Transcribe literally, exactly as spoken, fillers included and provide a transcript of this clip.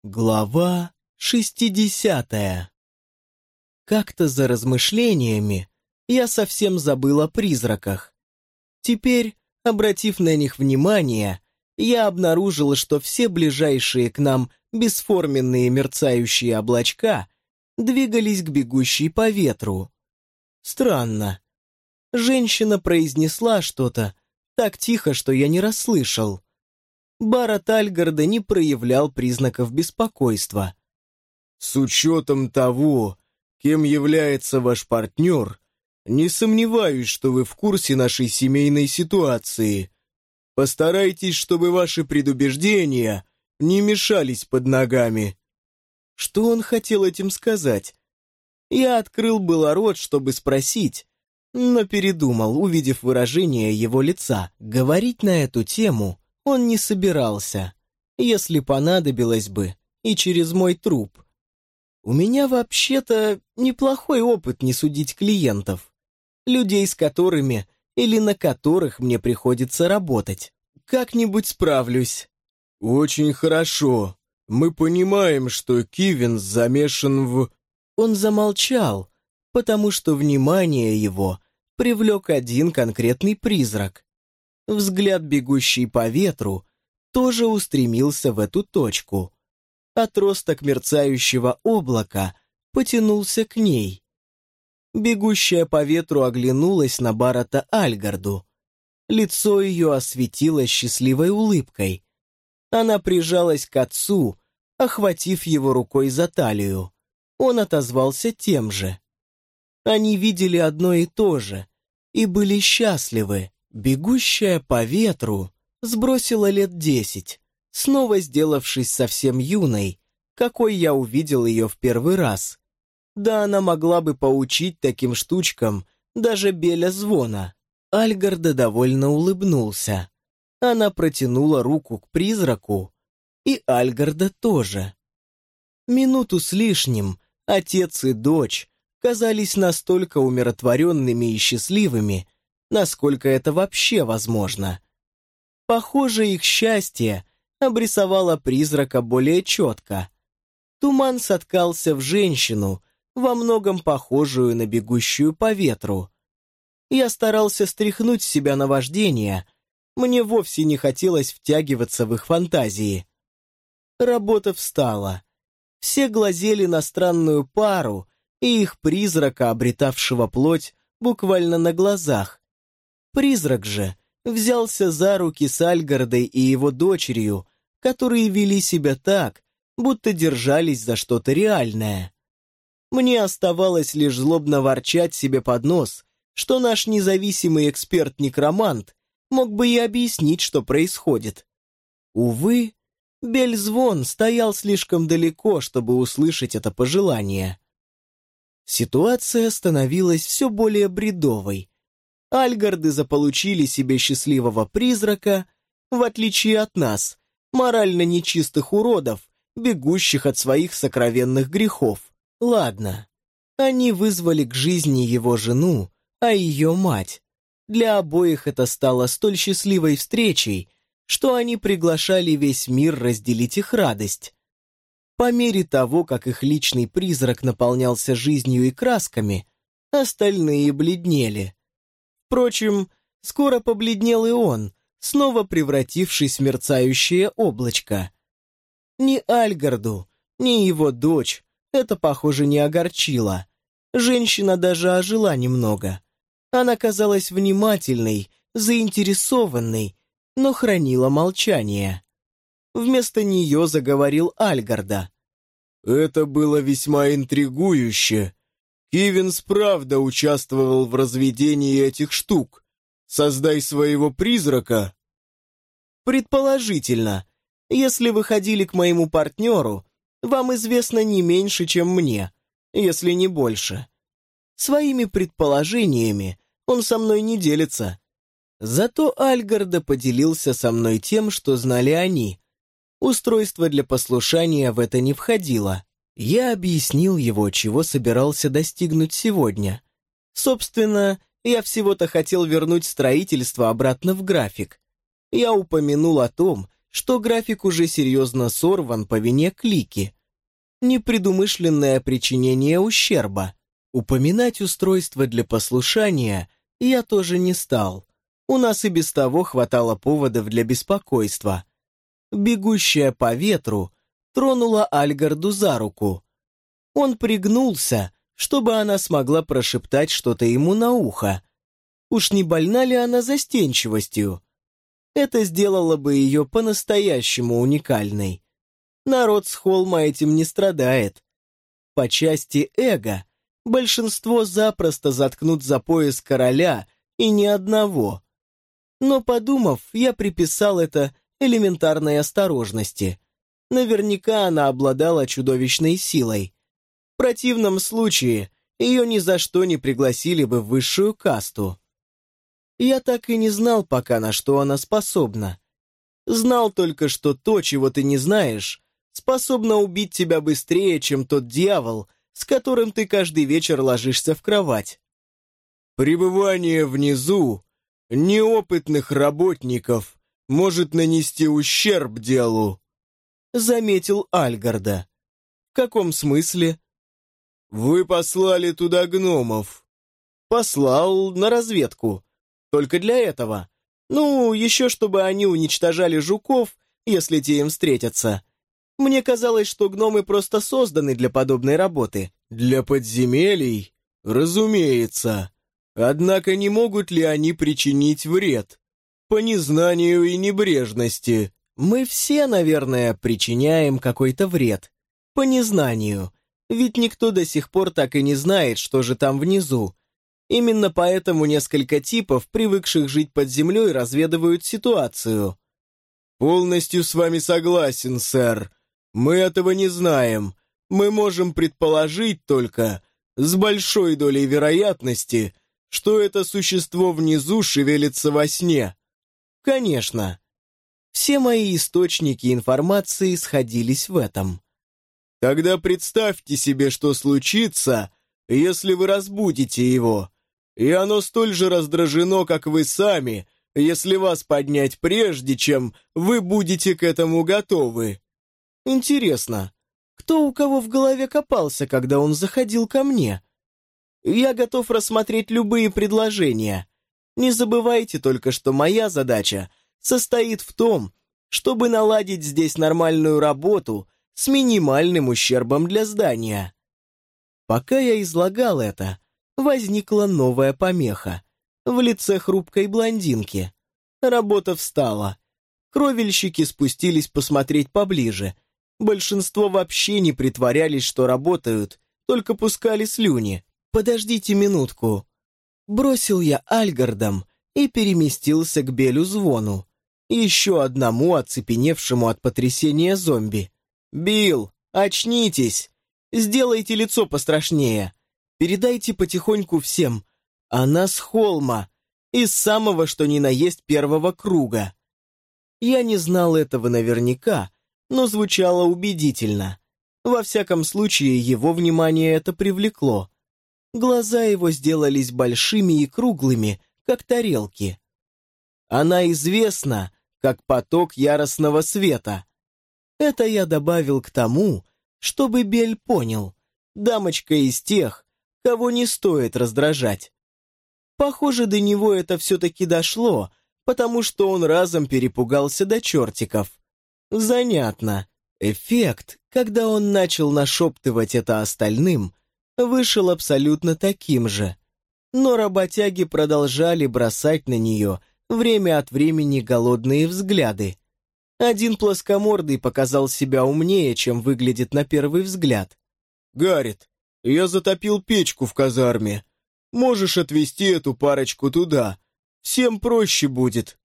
Глава шестидесятая. Как-то за размышлениями я совсем забыл о призраках. Теперь, обратив на них внимание, я обнаружил, что все ближайшие к нам бесформенные мерцающие облачка двигались к бегущей по ветру. Странно. Женщина произнесла что-то так тихо, что я не расслышал. Барат Альгарда не проявлял признаков беспокойства. «С учетом того, кем является ваш партнер, не сомневаюсь, что вы в курсе нашей семейной ситуации. Постарайтесь, чтобы ваши предубеждения не мешались под ногами». Что он хотел этим сказать? Я открыл было рот, чтобы спросить, но передумал, увидев выражение его лица. Говорить на эту тему он не собирался, если понадобилось бы, и через мой труп. У меня вообще-то неплохой опыт не судить клиентов, людей, с которыми или на которых мне приходится работать. Как-нибудь справлюсь. «Очень хорошо. Мы понимаем, что Кивинс замешан в...» Он замолчал, потому что внимание его привлек один конкретный призрак. Взгляд, бегущий по ветру, тоже устремился в эту точку. Отросток мерцающего облака потянулся к ней. Бегущая по ветру оглянулась на Барата Альгарду. Лицо ее осветилось счастливой улыбкой. Она прижалась к отцу, охватив его рукой за талию. Он отозвался тем же. Они видели одно и то же и были счастливы. Бегущая по ветру сбросила лет десять, снова сделавшись совсем юной, какой я увидел ее в первый раз. Да она могла бы поучить таким штучкам даже Беля Звона. Альгарда довольно улыбнулся. Она протянула руку к призраку, и Альгарда тоже. Минуту с лишним отец и дочь казались настолько умиротворенными и счастливыми, насколько это вообще возможно. Похоже, их счастье обрисовало призрака более четко. Туман соткался в женщину, во многом похожую на бегущую по ветру. Я старался стряхнуть с себя наваждение, мне вовсе не хотелось втягиваться в их фантазии. Работа встала. Все глазели на странную пару и их призрака, обретавшего плоть буквально на глазах. Призрак же взялся за руки с Альгардой и его дочерью, которые вели себя так, будто держались за что-то реальное. Мне оставалось лишь злобно ворчать себе под нос, что наш независимый эксперт-некромант мог бы и объяснить, что происходит. Увы, Бель-Звон стоял слишком далеко, чтобы услышать это пожелание. Ситуация становилась все более бредовой. Альгарды заполучили себе счастливого призрака, в отличие от нас, морально нечистых уродов, бегущих от своих сокровенных грехов. Ладно, они вызвали к жизни его жену, а ее мать. Для обоих это стало столь счастливой встречей, что они приглашали весь мир разделить их радость. По мере того, как их личный призрак наполнялся жизнью и красками, остальные бледнели. Впрочем, скоро побледнел и он, снова превратившись в мерцающее облачко. Ни Альгарду, ни его дочь это, похоже, не огорчило. Женщина даже ожила немного. Она казалась внимательной, заинтересованной, но хранила молчание. Вместо нее заговорил Альгарда. «Это было весьма интригующе. Кивинс правда участвовал в разведении этих штук. Создай своего призрака». «Предположительно, если вы ходили к моему партнеру, вам известно не меньше, чем мне, если не больше. Своими предположениями он со мной не делится. Зато Альгарда поделился со мной тем, что знали они. Устройство для послушания в это не входило. Я объяснил его, чего собирался достигнуть сегодня. Собственно, я всего-то хотел вернуть строительство обратно в график. Я упомянул о том, что график уже серьезно сорван по вине клики. Непредумышленное причинение ущерба. Упоминать устройство для послушания я тоже не стал. У нас и без того хватало поводов для беспокойства. Бегущая по ветру тронула Альгарду за руку. Он пригнулся, чтобы она смогла прошептать что-то ему на ухо. Уж не больна ли она застенчивостью? Это сделало бы ее по-настоящему уникальной. Народ с холма этим не страдает. По части эго большинство запросто заткнут за пояс короля и ни одного. Но, подумав, я приписал это элементарной осторожности. Наверняка она обладала чудовищной силой. В противном случае ее ни за что не пригласили бы в высшую касту. Я так и не знал пока, на что она способна. Знал только, что то, чего ты не знаешь, способно убить тебя быстрее, чем тот дьявол, с которым ты каждый вечер ложишься в кровать. Пребывание внизу неопытных работников может нанести ущерб делу, заметил Альгарда. В каком смысле? Вы послали туда гномов. Послал на разведку. Только для этого. Ну, еще чтобы они уничтожали жуков, если те им встретятся. Мне казалось, что гномы просто созданы для подобной работы. Для подземелий? Разумеется. Однако не могут ли они причинить вред? По незнанию и небрежности. Мы все, наверное, причиняем какой-то вред. По незнанию. Ведь никто до сих пор так и не знает, что же там внизу. Именно поэтому несколько типов, привыкших жить под землей, разведывают ситуацию. Полностью с вами согласен, сэр. Мы этого не знаем. Мы можем предположить только, с большой долей вероятности, что это существо внизу шевелится во сне. Конечно. Все мои источники информации сходились в этом. Тогда представьте себе, что случится, если вы разбудите его, и оно столь же раздражено, как вы сами, если вас поднять прежде, чем вы будете к этому готовы. Интересно, кто у кого в голове копался, когда он заходил ко мне? Я готов рассмотреть любые предложения. Не забывайте только, что моя задача состоит в том, чтобы наладить здесь нормальную работу с минимальным ущербом для здания. Пока я излагал это, возникла новая помеха в лице хрупкой блондинки. Работа встала. Кровельщики спустились посмотреть поближе. Большинство вообще не притворялись, что работают, только пускали слюни. «Подождите минутку». Бросил я Альгардом и переместился к Белю-звону, еще одному оцепеневшему от потрясения зомби. «Билл, очнитесь! Сделайте лицо пострашнее. Передайте потихоньку всем. Она с холма, из самого что ни на есть первого круга». Я не знал этого наверняка, но звучало убедительно. Во всяком случае, его внимание это привлекло. Глаза его сделались большими и круглыми, как тарелки. Она известна, как поток яростного света. Это я добавил к тому, чтобы Бель понял. Дамочка из тех, кого не стоит раздражать. Похоже, до него это все-таки дошло, потому что он разом перепугался до чертиков. Занятно. Эффект, когда он начал нашептывать это остальным, вышел абсолютно таким же. Но работяги продолжали бросать на нее время от времени голодные взгляды. Один плоскомордый показал себя умнее, чем выглядит на первый взгляд. «Гаррет, я затопил печку в казарме. Можешь отвезти эту парочку туда. Всем проще будет».